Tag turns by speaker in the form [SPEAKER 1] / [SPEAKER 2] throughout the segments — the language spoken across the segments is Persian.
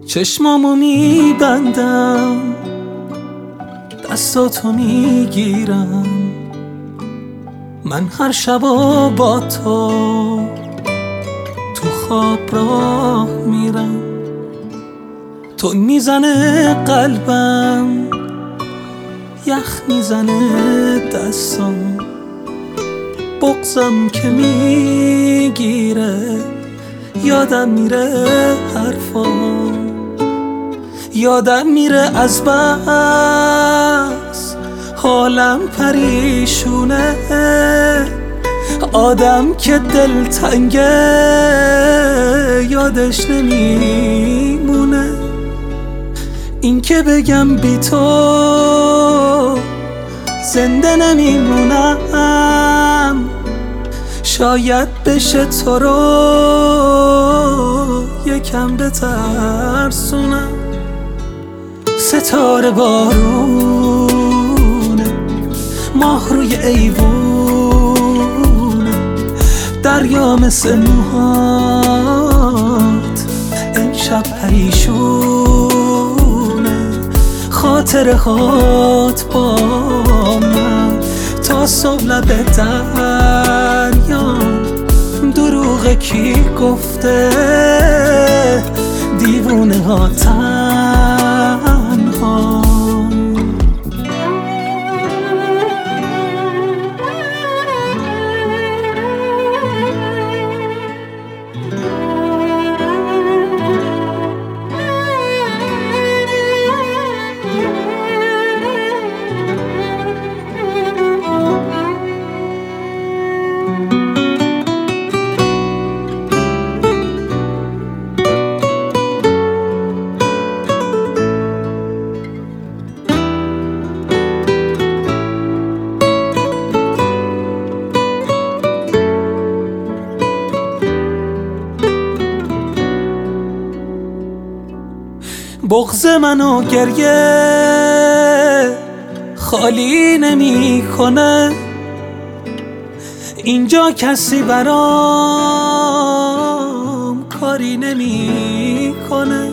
[SPEAKER 1] چشمامو میبندم، دستاتو میگیرم، من هر شبا با تو خواب راه میرم. تو میزنه قلبم، یخ میزنه دستام، بغضم که میگیره، یادم میره حرفام، یادم میره از بس حالم پریشونه. آدم که دلتنگه یادش نمیمونه. این که بگم بی تو زنده نمیمونم، شاید بشه تو رو یکم بترسونم. ستاره بارونه، ماه روی ایوونه، دریا مثل موهات امشب پریشونه. خاطره هات با من تا صبح لب دریا. دروغ کی گفته دیوونه ها تنها. بغض منو گریه خالی نمی کنه، اینجا کسی برام کاری نمی کنه.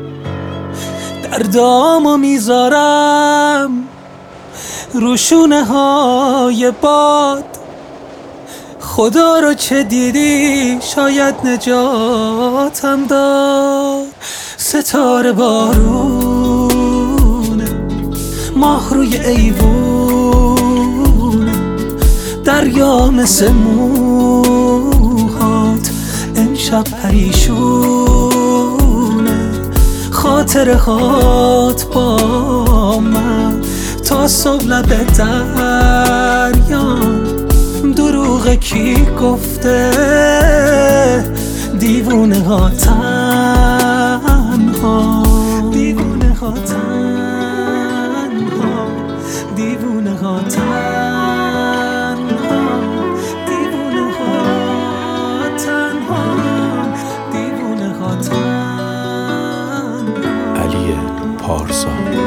[SPEAKER 1] دردامو میذارم رو شونه های باد، خدا رو چه دیدی شاید نجاتم داد. ستاره بارونه، ماه روی ایوونه، دریا مثل موهات امشب پریشونه. خاطره هات با من تا صبح لب دریا. دروغ کی گفته دیوونه ها تنها. دیوونه ها تنها، دیوونه ها تنها، دیوونه ها تنها، دیوونه ها تنها.
[SPEAKER 2] علی پارسا.